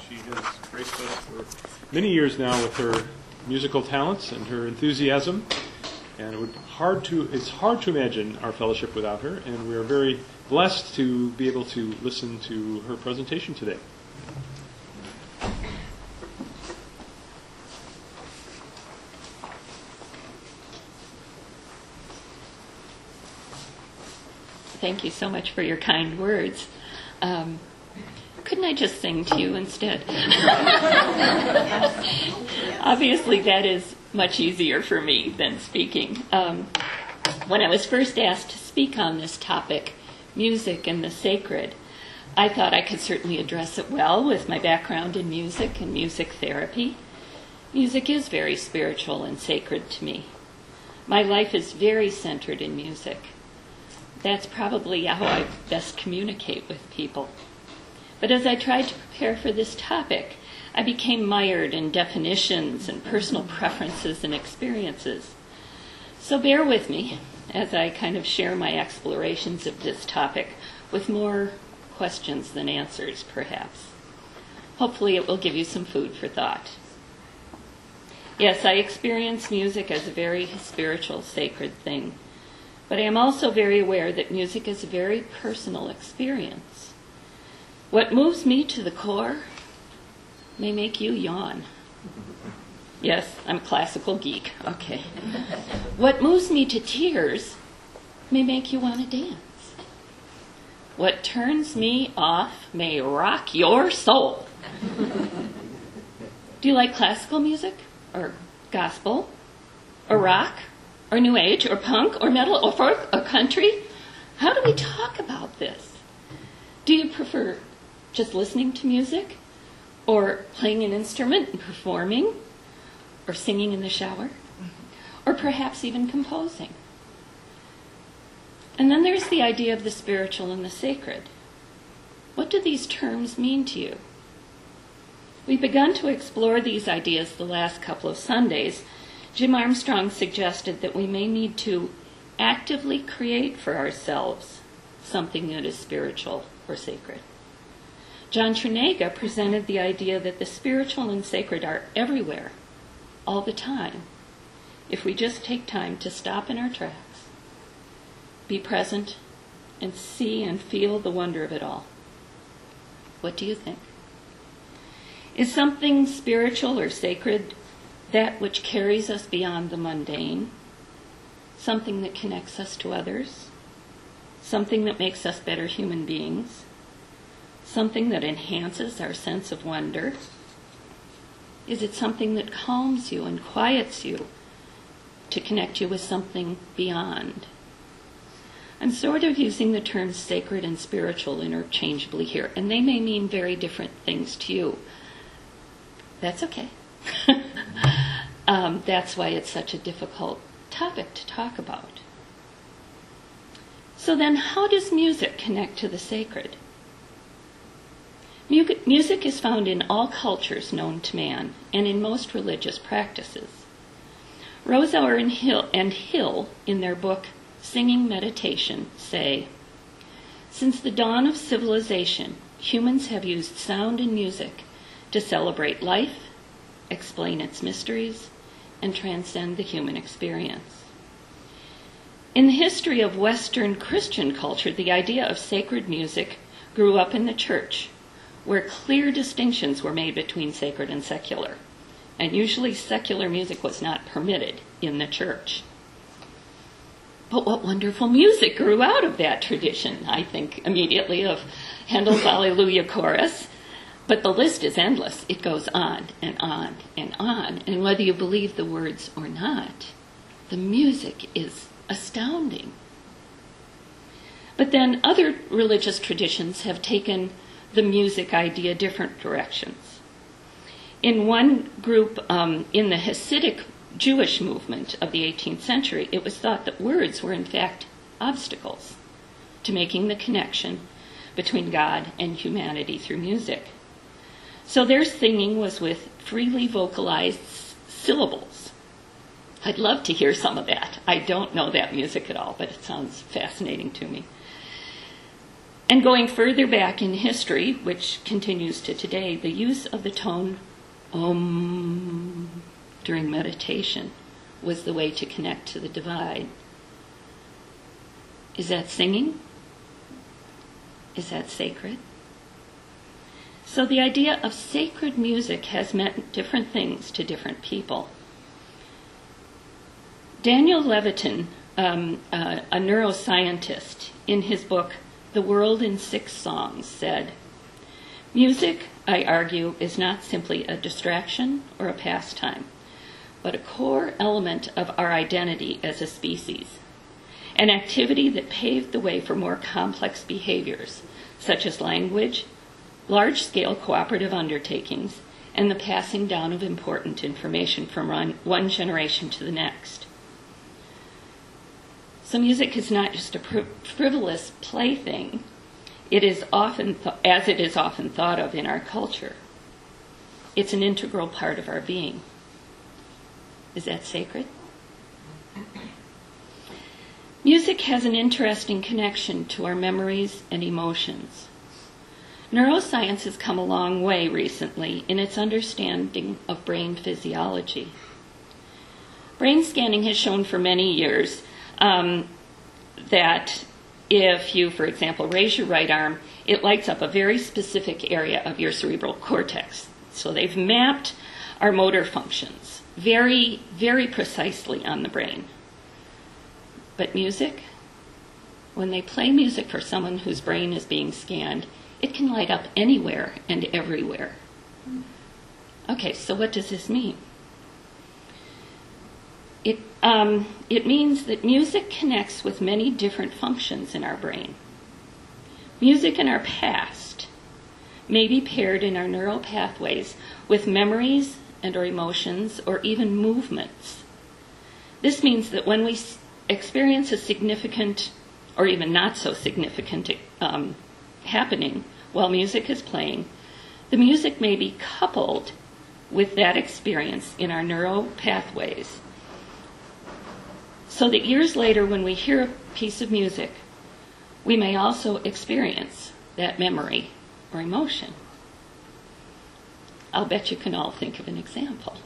She has graced us for many years now with her musical talents and her enthusiasm, and it's hard to imagine our fellowship without her, and we are very blessed to be able to listen to her presentation today. Thank you so much for your kind words. Couldn't I just sing to you instead? Obviously, that is much easier for me than speaking. When I was first asked to speak on this topic, music and the sacred, I thought I could certainly address it well with my background in music and music therapy. Music is very spiritual and sacred to me. My life is very centered in music. That's probably how I best communicate with people. But as I tried to prepare for this topic, I became mired in definitions and personal preferences and experiences. So bear with me as I kind of share my explorations of this topic with more questions than answers, perhaps. Hopefully it will give you some food for thought. Yes, I experience music as a very spiritual, sacred thing. But I am also very aware that music is a very personal experience. What moves me to the core may make you yawn. Yes, I'm a classical geek. Okay. What moves me to tears may make you want to dance. What turns me off may rock your soul. Do you like classical music? Or gospel? Or rock? Or New Age, or punk, or metal, or folk, or country? How do we talk about this? Do you prefer just listening to music, or playing an instrument and performing, or singing in the shower, or perhaps even composing? And then there's the idea of the spiritual and the sacred. What do these terms mean to you? We've begun to explore these ideas the last couple of Sundays. Jim Armstrong suggested that we may need to actively create for ourselves something that is spiritual or sacred. John Trinega presented the idea that the spiritual and sacred are everywhere, all the time, if we just take time to stop in our tracks, be present, and see and feel the wonder of it all. What do you think? Is something spiritual or sacred that which carries us beyond the mundane, something that connects us to others, something that makes us better human beings, something that enhances our sense of wonder? Is it something that calms you and quiets you to connect you with something beyond? I'm sort of using the terms sacred and spiritual interchangeably here, and they may mean very different things to you. That's okay. That's why it's such a difficult topic to talk about. So then, how does music connect to the sacred? Music is found in all cultures known to man and in most religious practices. Rosauer and Hill, in their book Singing Meditation, say, "Since the dawn of civilization, humans have used sound and music to celebrate life, explain its mysteries, and transcend the human experience." In the history of Western Christian culture, the idea of sacred music grew up in the church, where clear distinctions were made between sacred and secular. And usually secular music was not permitted in the church. But what wonderful music grew out of that tradition? I think immediately of Handel's Alleluia Chorus. But the list is endless. It goes on and on and on. And whether you believe the words or not, the music is astounding. But then other religious traditions have taken the music idea different directions. In one group, in the Hasidic Jewish movement of the 18th century, it was thought that words were in fact obstacles to making the connection between God and humanity through music. So their singing was with freely vocalized syllables. I'd love to hear some of that. I don't know that music at all, but it sounds fascinating to me. And going further back in history, which continues to today, the use of the tone Om during meditation was the way to connect to the divine. Is that singing? Is that sacred? So the idea of sacred music has meant different things to different people. Daniel Levitin, a neuroscientist, in his book The World in 6 Songs, said, "Music, I argue, is not simply a distraction or a pastime, but a core element of our identity as a species, an activity that paved the way for more complex behaviors, such as language, large-scale cooperative undertakings, and the passing down of important information from one generation to the next." So music is not just a frivolous plaything. It is often, as it is often thought of in our culture. It's an integral part of our being. Is that sacred? Music has an interesting connection to our memories and emotions. Neuroscience has come a long way recently in its understanding of brain physiology. Brain scanning has shown for many years that if you, for example, raise your right arm, it lights up a very specific area of your cerebral cortex. So they've mapped our motor functions very, very precisely on the brain. But music, when they play music for someone whose brain is being scanned, it can light up anywhere and everywhere. Okay, so what does this mean? It means that music connects with many different functions in our brain. Music in our past may be paired in our neural pathways with memories and or emotions or even movements. This means that when we experience a significant or even not so significant happening while music is playing, the music may be coupled with that experience in our neural pathways, so that years later when we hear a piece of music, we may also experience that memory or emotion. I'll bet you can all think of an example.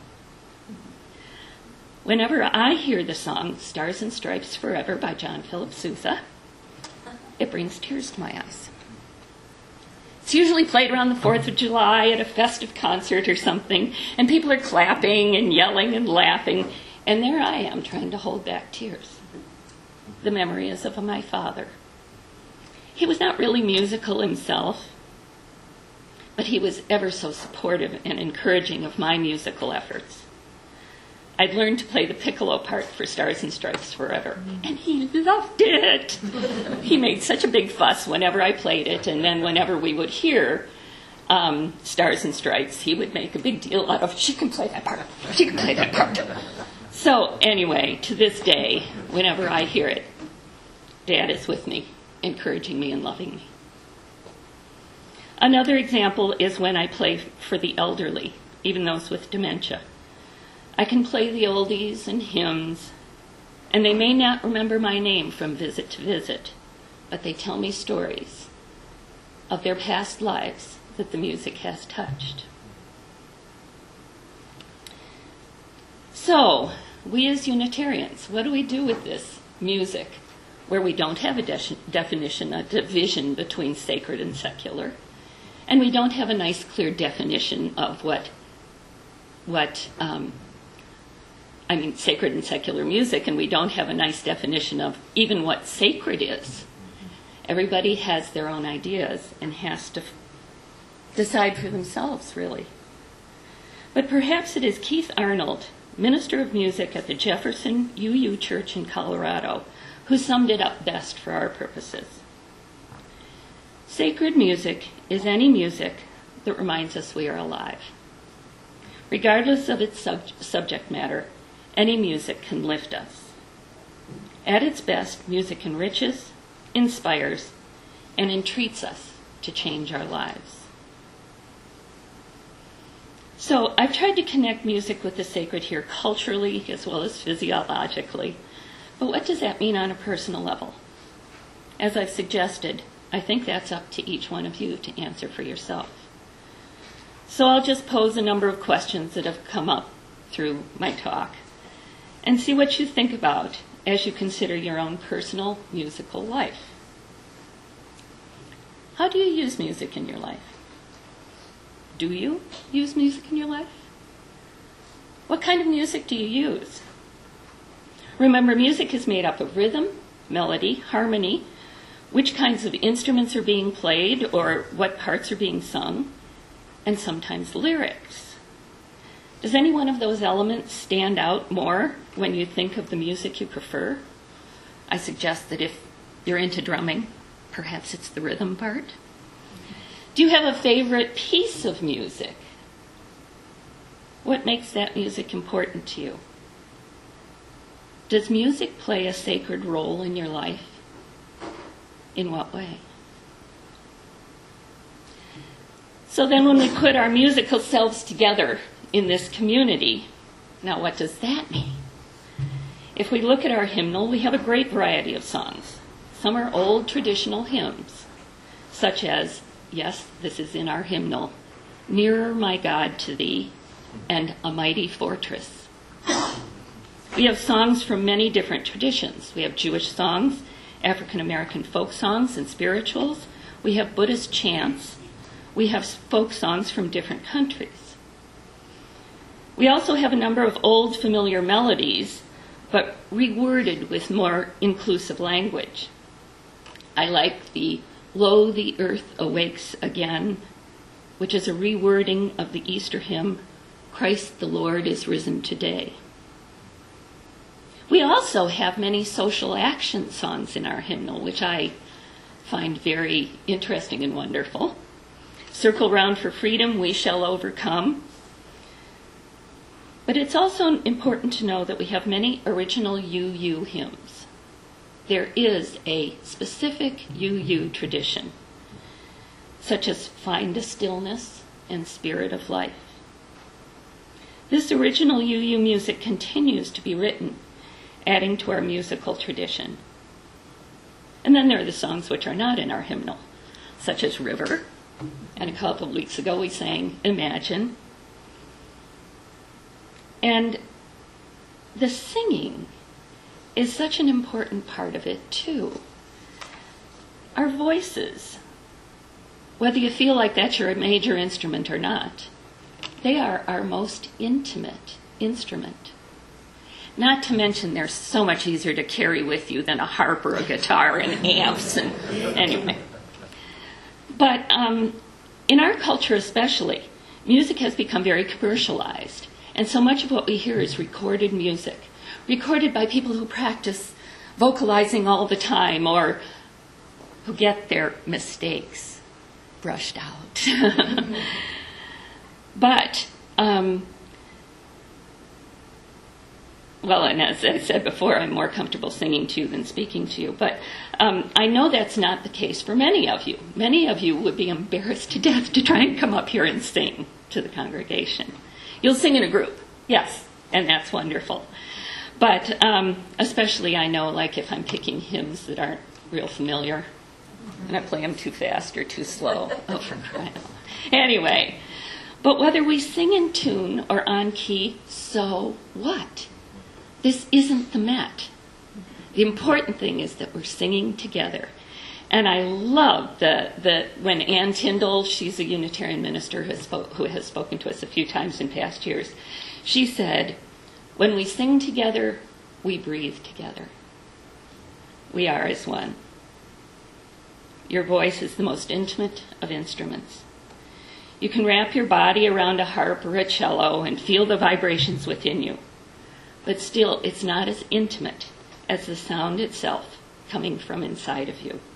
Whenever I hear the song Stars and Stripes Forever by John Philip Sousa, it brings tears to my eyes. It's usually played around the 4th of July at a festive concert or something, and people are clapping and yelling and laughing, and there I am trying to hold back tears. The memory is of my father. He was not really musical himself, but he was ever so supportive and encouraging of my musical efforts. I'd learned to play the piccolo part for Stars and Stripes Forever, and he loved it. He made such a big fuss whenever I played it, and then whenever we would hear Stars and Stripes, he would make a big deal out of, she can play that part, she can play that part. So anyway, to this day, whenever I hear it, Dad is with me, encouraging me and loving me. Another example is when I play for the elderly, even those with dementia. I can play the oldies and hymns, and they may not remember my name from visit to visit, but they tell me stories of their past lives that the music has touched. So, we as Unitarians, what do we do with this music where we don't have a definition, a division between sacred and secular, and we don't have a nice clear definition of sacred and secular music, and we don't have a nice definition of even what sacred is. Everybody has their own ideas and has to decide for themselves, really. But perhaps it is Keith Arnold, minister of music at the Jefferson UU Church in Colorado, who summed it up best for our purposes. Sacred music is any music that reminds us we are alive. Regardless of its subject matter, any music can lift us. At its best, music enriches, inspires, and entreats us to change our lives. So I've tried to connect music with the sacred here culturally as well as physiologically. But what does that mean on a personal level? As I've suggested, I think that's up to each one of you to answer for yourself. So I'll just pose a number of questions that have come up through my talk and see what you think about as you consider your own personal musical life. How do you use music in your life? Do you use music in your life? What kind of music do you use? Remember, music is made up of rhythm, melody, harmony, which kinds of instruments are being played or what parts are being sung, and sometimes lyrics. Does any one of those elements stand out more when you think of the music you prefer? I suggest that if you're into drumming, perhaps it's the rhythm part. Do you have a favorite piece of music? What makes that music important to you? Does music play a sacred role in your life? In what way? So then when we put our musical selves together in this community, now what does that mean? If we look at our hymnal, we have a great variety of songs. Some are old traditional hymns, such as, yes, this is in our hymnal, Nearer My God to Thee, and A Mighty Fortress. We have songs from many different traditions. We have Jewish songs, African American folk songs and spirituals. We have Buddhist chants. We have folk songs from different countries. We also have a number of old familiar melodies, but reworded with more inclusive language. I like the Lo, the Earth Awakes Again, which is a rewording of the Easter hymn, Christ the Lord is Risen Today. We also have many social action songs in our hymnal, which I find very interesting and wonderful. Circle Round for Freedom, We Shall Overcome. But it's also important to know that we have many original UU hymns. There is a specific UU tradition, such as Find a Stillness and Spirit of Life. This original UU music continues to be written, adding to our musical tradition. And then there are the songs which are not in our hymnal, such as River, and a couple of weeks ago we sang Imagine. And the singing is such an important part of it too. Our voices, whether you feel like that's your major instrument or not, they are our most intimate instrument. Not to mention they're so much easier to carry with you than a harp or a guitar and amps and anyway. But in our culture especially, music has become very commercialized. And so much of what we hear is recorded music, recorded by people who practice vocalizing all the time or who get their mistakes brushed out. But, well, and as I said before, I'm more comfortable singing to you than speaking to you. But I know that's not the case for many of you. Many of you would be embarrassed to death to try and come up here and sing to the congregation. You'll sing in a group, yes, and that's wonderful. But especially I know, like, if I'm picking hymns that aren't real familiar, and I play them too fast or too slow. Oh, for crying out loud. Anyway, but whether we sing in tune or on key, so what? This isn't the Met. The important thing is that we're singing together. And I love when Ann Tyndall, she's a Unitarian minister who has spoken to us a few times in past years, she said, when we sing together, we breathe together. We are as one. Your voice is the most intimate of instruments. You can wrap your body around a harp or a cello and feel the vibrations within you. But still, it's not as intimate as the sound itself coming from inside of you.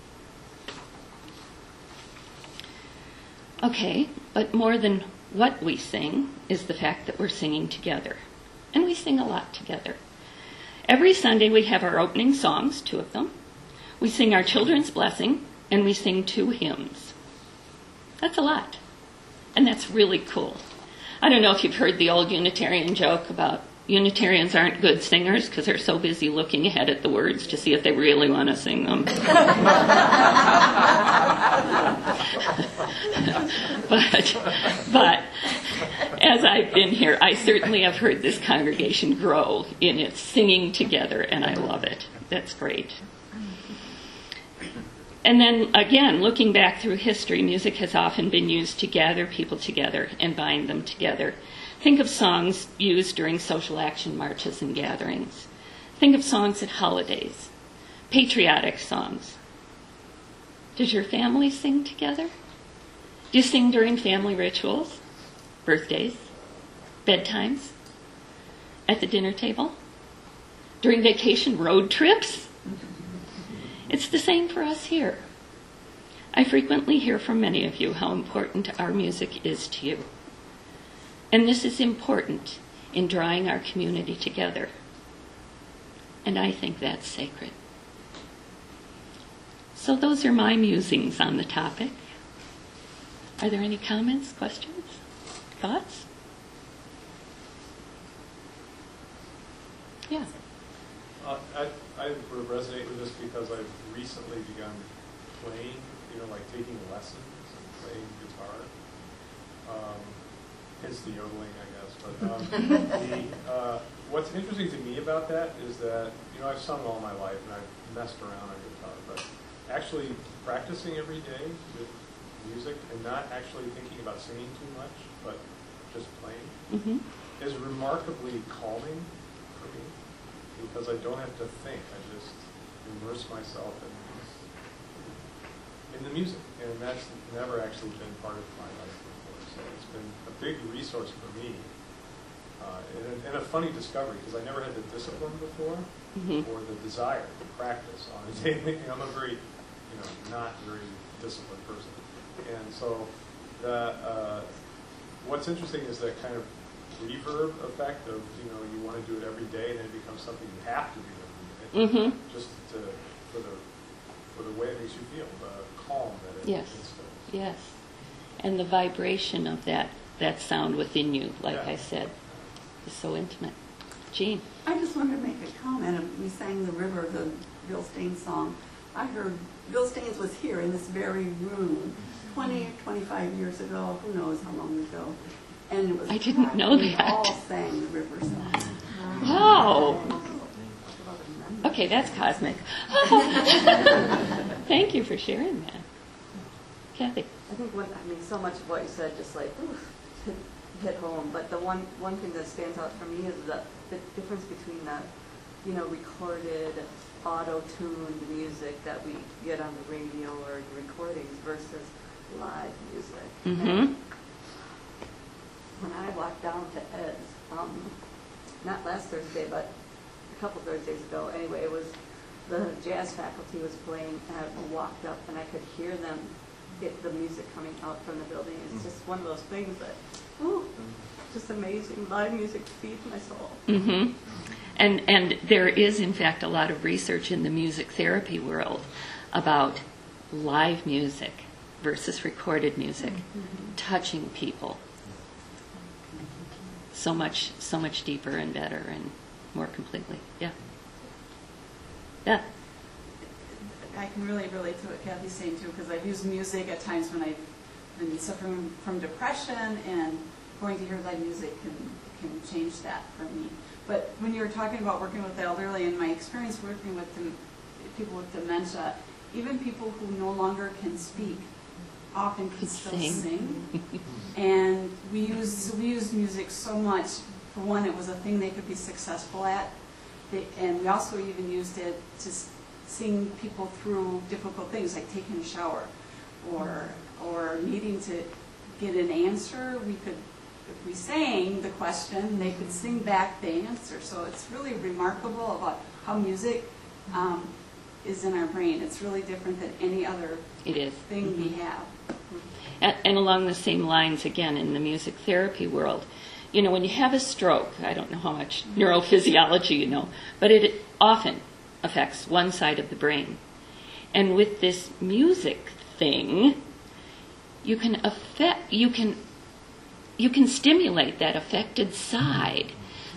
Okay, but more than what we sing is the fact that we're singing together. And we sing a lot together. Every Sunday we have our opening songs, 2 of them. We sing our children's blessing, and we sing 2 hymns. That's a lot. And that's really cool. I don't know if you've heard the old Unitarian joke about Unitarians aren't good singers because they're so busy looking ahead at the words to see if they really want to sing them. but as I've been here, I certainly have heard this congregation grow in its singing together, and I love it. That's great. And then, again, looking back through history, music has often been used to gather people together and bind them together. Think of songs used during social action marches and gatherings. Think of songs at holidays, patriotic songs. Does your family sing together? Do you sing during family rituals, birthdays, bedtimes, at the dinner table, during vacation road trips? It's the same for us here. I frequently hear from many of you how important our music is to you. And this is important in drawing our community together. And I think that's sacred. So those are my musings on the topic. Are there any comments, questions, thoughts? Yeah. I would resonate with this because I've recently begun playing, like taking lessons and playing guitar. Hence the yodeling, I guess. But what's interesting to me about that is that, I've sung all my life and I've messed around on guitar, but actually practicing every day with music and not actually thinking about singing too much, but just playing, is remarkably calming for me because I don't have to think. I just immerse myself in the music, and that's never actually been part of my life before. So it's been a big resource for me, and a funny discovery because I never had the discipline before or the desire to practice on a daily. I'm a very, not very disciplined person, and so what's interesting is that kind of reverb effect of you want to do it every day, and then it becomes something you have to do every day, just for the way it makes you feel, the calm that it instills. Yes, and the vibration of that sound within you, like I said, is so intimate. Jean? I just wanted to make a comment. We sang The River, the Bill Staines song. I heard Bill Staines was here in this very room 20 or 25 years ago, who knows how long ago. And it was I didn't know we that. all sang The River song. Wow. Okay, that's cosmic. Thank you for sharing that. Kathy? I think so much of what you said just hit home. But the one thing that stands out for me is the difference between the, recorded, auto-tuned music that we get on the radio or the recordings versus live music. And when I walked down to Ed's, not last Thursday, but a couple Thursdays ago, anyway, it was the jazz faculty was playing, and I walked up and I could hear them get the music coming out from the building. It's just one of those things that, just amazing. Live music feeds my soul. And there is, in fact, a lot of research in the music therapy world about live music versus recorded music, touching people so much deeper and better and more completely. Yeah. I can really relate to what Kathy's saying too, because I've used music at times when I've been suffering from depression, and going to hear live music can change that for me. But when you were talking about working with the elderly, in my experience working with people with dementia, even people who no longer can speak often can still sing. And we used music so much. For one, it was a thing they could be successful at. And we also even used it to sing people through difficult things, like taking a shower or needing to get an answer. We could, if we sang the question, they could sing back the answer. So it's really remarkable about how music is in our brain. It's really different than any other thing we have. And along the same lines, again, in the music therapy world, when you have a stroke, I don't know how much neurophysiology you know, but it often affects one side of the brain. And with this music thing, you can stimulate that affected side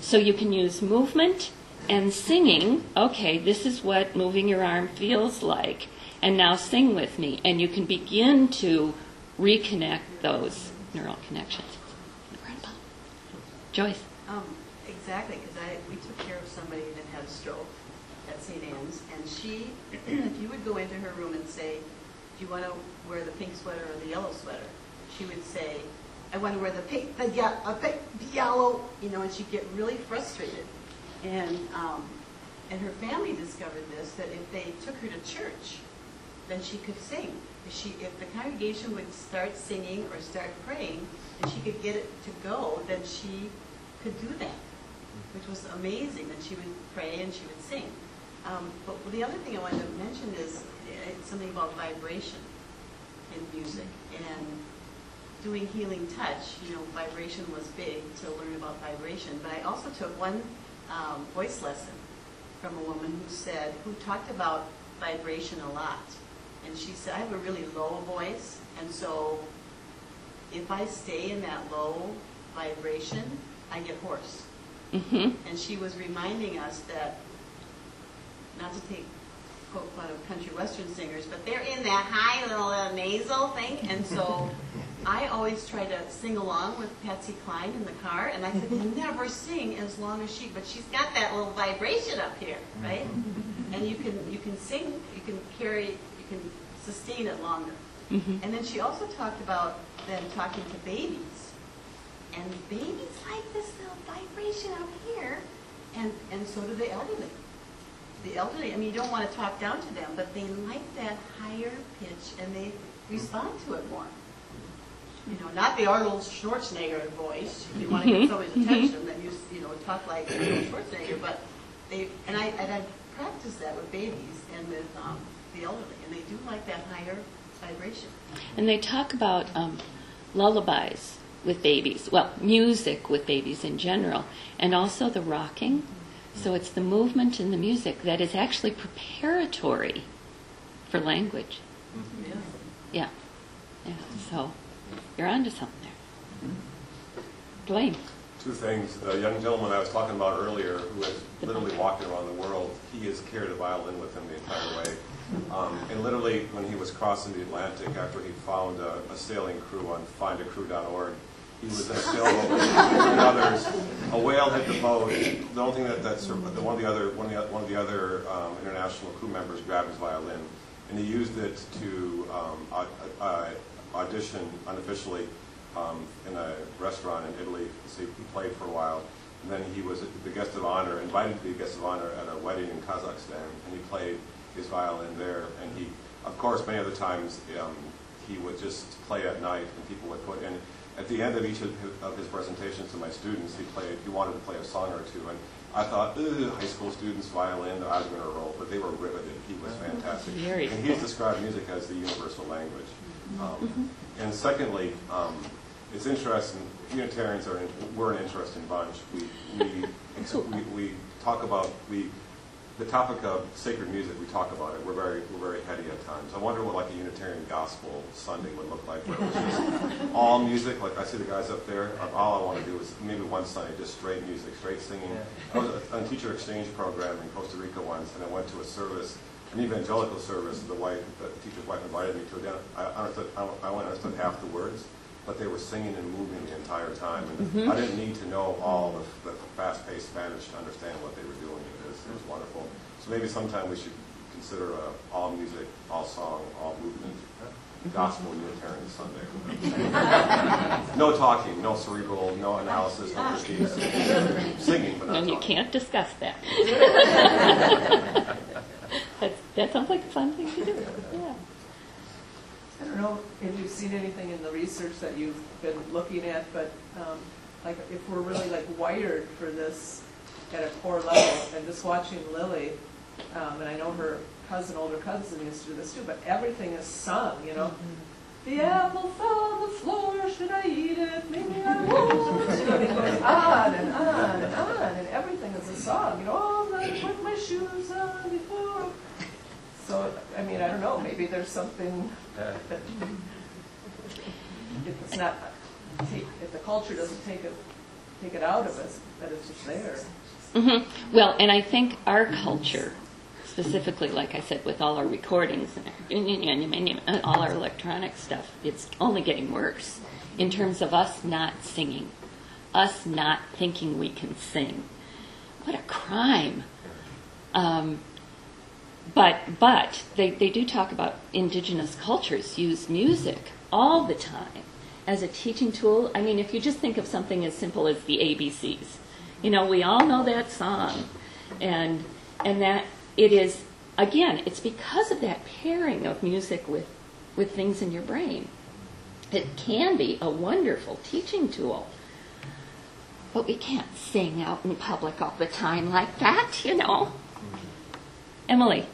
So you can use movement and singing. Okay, this is what moving your arm feels like. And now sing with me. And you can begin to reconnect those neural connections. Incredible. Joyce? Exactly, because we took care of somebody that had a stroke at St. Anne's, and she, if you would go into her room and say, do you want to wear the pink sweater or the yellow sweater? She would say, I want to wear the pink, the yellow, and she'd get really frustrated. And her family discovered this, that if they took her to church, then she could sing. If the congregation would start singing or start praying, and she could get it to go, then she could do that, which was amazing, that she would pray and she would sing. But the other thing I wanted to mention is something about vibration in music. And doing healing touch, vibration was big to learn about vibration. But I also took one voice lesson from a woman who talked about vibration a lot. And she said, I have a really low voice, and so if I stay in that low vibration, I get hoarse. Mm-hmm. And she was reminding us that, not to take quote out of country western singers, but they're in that high little nasal thing, and so I always try to sing along with Patsy Cline in the car, and I could never sing as long as she, but she's got that little vibration up here, right? And you can sing, you can sustain it longer. Mm-hmm. And then she also talked about them talking to babies. And babies like this little vibration up here, and so do the elderly. The elderly, you don't want to talk down to them, but they like that higher pitch, and they respond to it more. Not the Arnold Schwarzenegger voice. If you want to get somebody's attention, then you talk like Arnold Schwarzenegger. But I practice that with babies and with the elderly, and they do like that higher vibration. And they talk about lullabies with babies, well, music with babies in general, and also the rocking. So it's the movement and the music that is actually preparatory for language. Yeah. Yeah. So you're onto something there. Blaine. Two things. The young gentleman I was talking about earlier, who has literally walked around the world, he has carried a violin with him the entire way. And literally, when he was crossing the Atlantic, after he found a sailing crew on findacrew.org, he was in a sailboat with others. A whale hit the boat. The only thing one of the other international crew members grabbed his violin, and he used it to audition unofficially in a restaurant in Italy. So he played for a while, and then he was the guest of honor, invited to be a guest of honor at a wedding in Kazakhstan, and he played his violin there. And he, of course, many other times he would just play at night, and people would put in. At the end of each of his presentations to my students, he wanted to play a song or two, and I thought, high school students, violin, I was going to roll, but they were riveted. He was fantastic. And he's described music as the universal language. And secondly, it's interesting, Unitarians we're an interesting bunch. We talk about, the topic of sacred music, we talk about it. We're very heady at times. I wonder what like a Unitarian gospel Sunday would look like, where it was just all music. Like I see the guys up there. All I want to do is maybe one Sunday just straight music, straight singing. I was on a teacher exchange program in Costa Rica once, and I went to a service, an evangelical service. The teacher's wife invited me to. Again, I only understood half the words, but they were singing and moving the entire time. And I didn't need to know all the fast-paced Spanish to understand what they were doing. It was wonderful. So maybe sometime we should consider all music, all song, all movement, gospel Unitarian Sunday. No talking, no cerebral, no analysis, no critiques. Singing, but not And you talking. can't discuss that. That sounds like a fun thing to do. Yeah. I don't know if you've seen anything in the research that you've been looking at, but like if we're really like wired for this at a core level, and just watching Lily, and I know her older cousin used to do this too, but everything is sung, The apple fell on the floor, should I eat it? Maybe I won't. It goes on and on and on, and everything is a song. Oh, I put my shoes on before. So, I don't know, maybe there's something that if the culture doesn't take it take it out of us, that it's just there. Well, and I think our culture, specifically, like I said, with all our recordings and all our electronic stuff, it's only getting worse in terms of us not singing, us not thinking we can sing. What a crime. But they do talk about indigenous cultures use music all the time as a teaching tool. I mean, if you just think of something as simple as the ABCs, you know, we all know that song, and that it is, again, it's because of that pairing of music with things in your brain. It can be a wonderful teaching tool, but we can't sing out in public all the time like that, you know. Emily.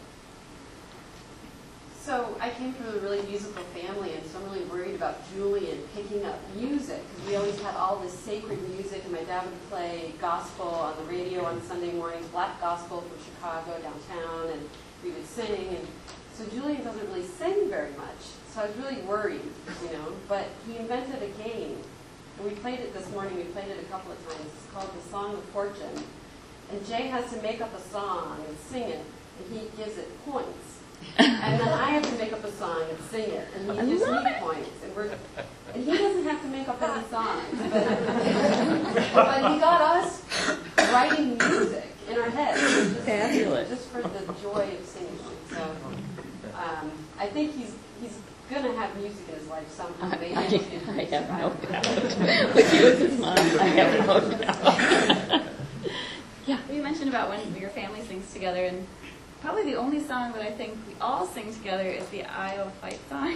So I came from a really musical family, and so I'm really worried about Julian picking up music, because we always had all this sacred music, and my dad would play gospel on the radio on Sunday mornings, black gospel from Chicago downtown, and we would sing. And so Julian doesn't really sing very much, so I was really worried, you know. But he invented a game, and we played it this morning. We played it a couple of times. It's called The Song of Fortune, and Jay has to make up a song and sing it, and he gives it points. And then I have to make up a song and sing it, and he gives me points. And he doesn't have to make up any songs, but he got us writing music in our heads, just for the joy of singing. So I think he's going to have music in his life somehow. Maybe I have no doubt. With you as his mom, I have no doubt. Yeah. You mentioned about when your family sings together, and probably the only song that I think we all sing together is the Iowa Fight song.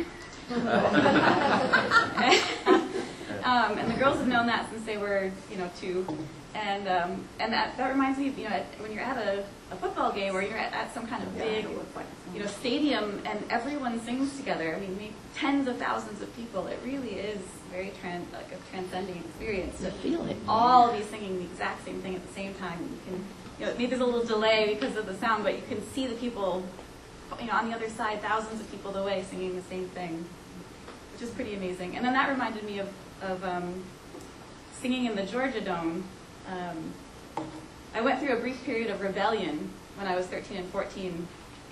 And the girls have known that since they were, 2. And that reminds me, when you're at a football game or you're at some kind of big, stadium and everyone sings together. I mean, tens of thousands of people. It really is very a transcending experience to feel it. All be singing the exact same thing at the same time. You can, maybe there's a little delay because of the sound, but you can see the people, on the other side, thousands of people away singing the same thing, which is pretty amazing. And then that reminded me of singing in the Georgia Dome. I went through a brief period of rebellion when I was 13 and 14.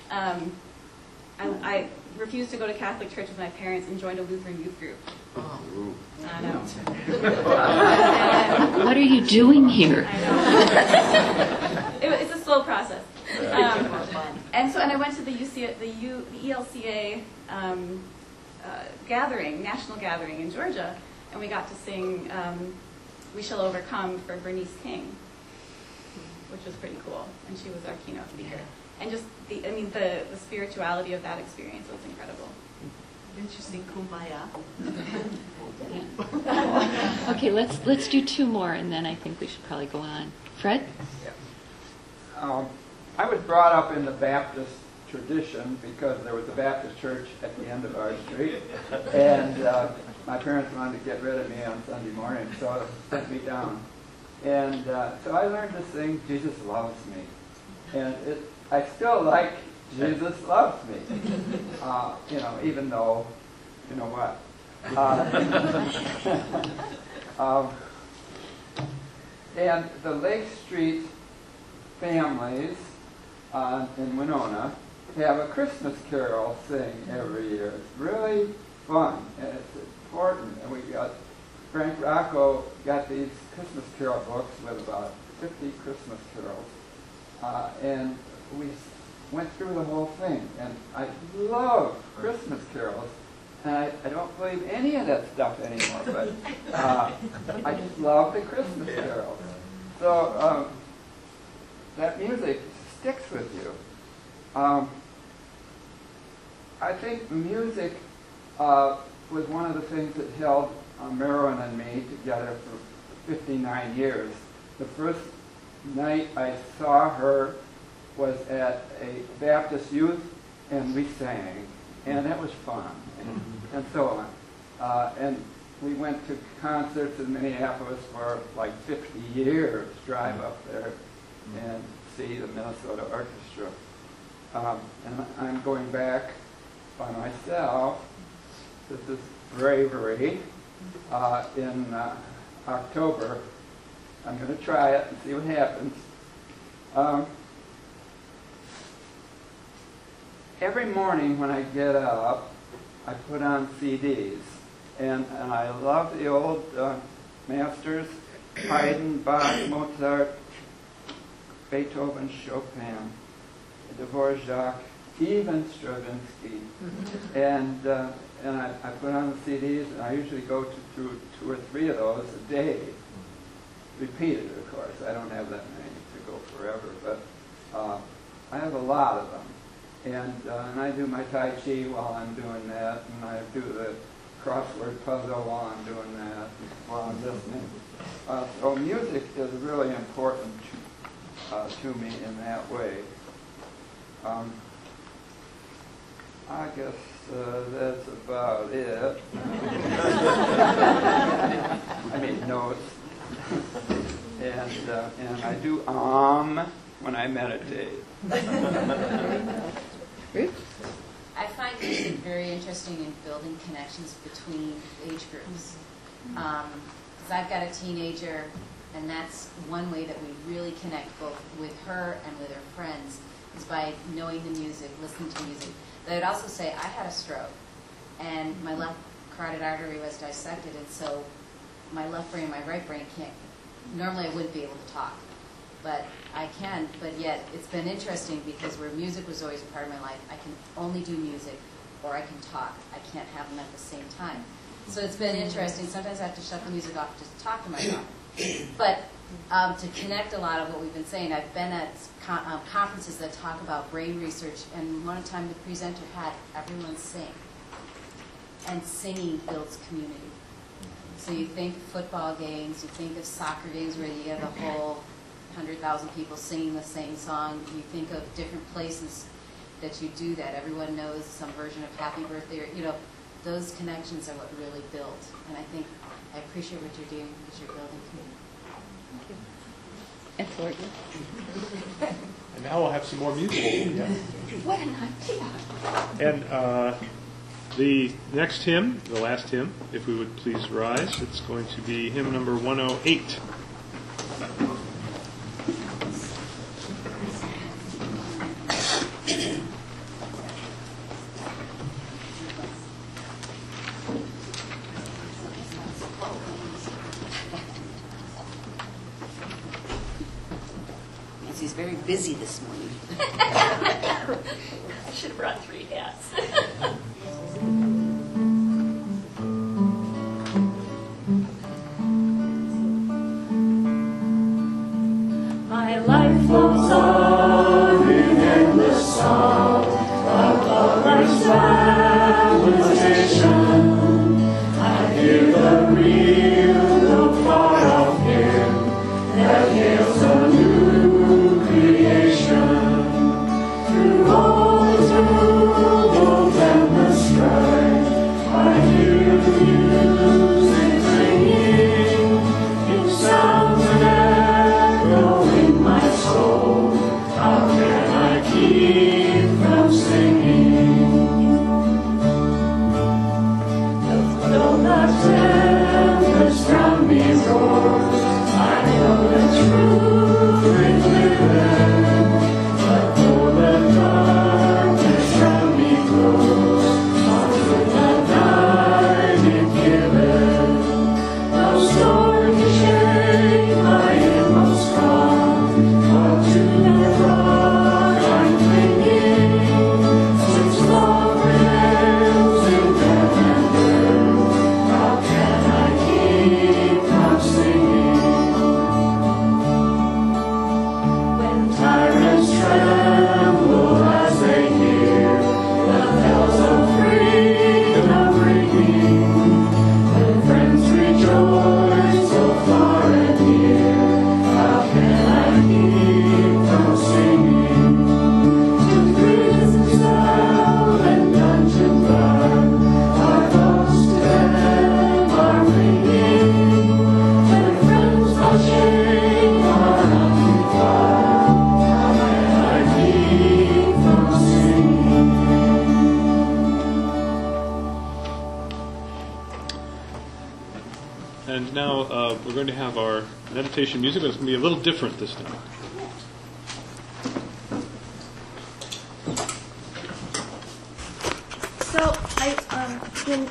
I refused to go to Catholic church with my parents and joined a Lutheran youth group. I know. What are you doing here? I know. It's a slow process. And I went to the ELCA gathering, national gathering in Georgia, and we got to sing "We Shall Overcome" for Bernice King, which was pretty cool, and she was our keynote speaker. And just the spirituality of that experience was incredible. Didn't you sing Kumbaya? Okay, let's do 2 more, and then I think we should probably go on. Fred? Yeah. I was brought up in the Baptist tradition because there was a Baptist church at the end of our street, and my parents wanted to get rid of me on Sunday morning, so they sent me down. And so I learned to sing "Jesus Loves Me," and I still like "Jesus Loves Me," even though, you know what. And the Lake Street families in Winona have a Christmas carol sing every year. It's really fun, and it's important. And we got Frank Rocco got these Christmas carol books with about 50 Christmas carols, and we went through the whole thing. And I love Christmas carols, and I don't believe any of that stuff anymore. But I just love the Christmas carols. So that music sticks with you. I think music was one of the things that held Marilyn and me together for 59 years. The first night I saw her was at a Baptist youth, and we sang, and that was fun, and so on. And we went to concerts in Minneapolis for like 50 years, drive up there and see the Minnesota Orchestra. And I'm going back by myself. This is Bravery in October. I'm going to try it and see what happens. Every morning when I get up, I put on CDs. And I love the old masters, Haydn, Bach, Mozart, Beethoven, Chopin, Dvorak, even Stravinsky. And I put on the CDs, and I usually go through 2 or 3 of those a day. Repeated, of course. I don't have that many to go forever, but I have a lot of them. And I do my Tai Chi while I'm doing that, and I do the crossword puzzle while I'm doing that, while I'm listening. So music is really important to me in that way. I guess that's about it. I made notes. And I do when I meditate. I find music very interesting in building connections between age groups. Because I've got a teenager, and that's one way that we really connect both with her and with her friends, is by knowing the music, listening to music. But I'd also say I had a stroke, and my left carotid artery was dissected, and so my left brain and my right brain can't, normally I wouldn't be able to talk. But I can, but yet it's been interesting because where music was always a part of my life, I can only do music or I can talk. I can't have them at the same time. So it's been interesting. Sometimes I have to shut the music off just to talk to my daughter. But to connect a lot of what we've been saying, I've been at conferences that talk about brain research, and one time the presenter had everyone sing. And singing builds community. So you think football games, you think of soccer games where you have the whole 100,000 people singing the same song. You think of different places that you do that. Everyone knows some version of Happy Birthday. Or, those connections are what really build. And I appreciate what you're doing because you're building community. And for you. And now we'll have some more music. Yeah. What an idea. And the next hymn, the last hymn, if we would please rise, it's going to be hymn number 108. Nancy's very busy this morning. I should have brought 3 hats. My life flows on in endless song of lover's lamentation. I hear the real, the far off hymn that hails a new creation. Through all the tumult and the strife, I hear the music ringing in sounds and echo in my soul. How can I keep from singing? And now we're going to have our meditation music, but it's going to be a little different this time.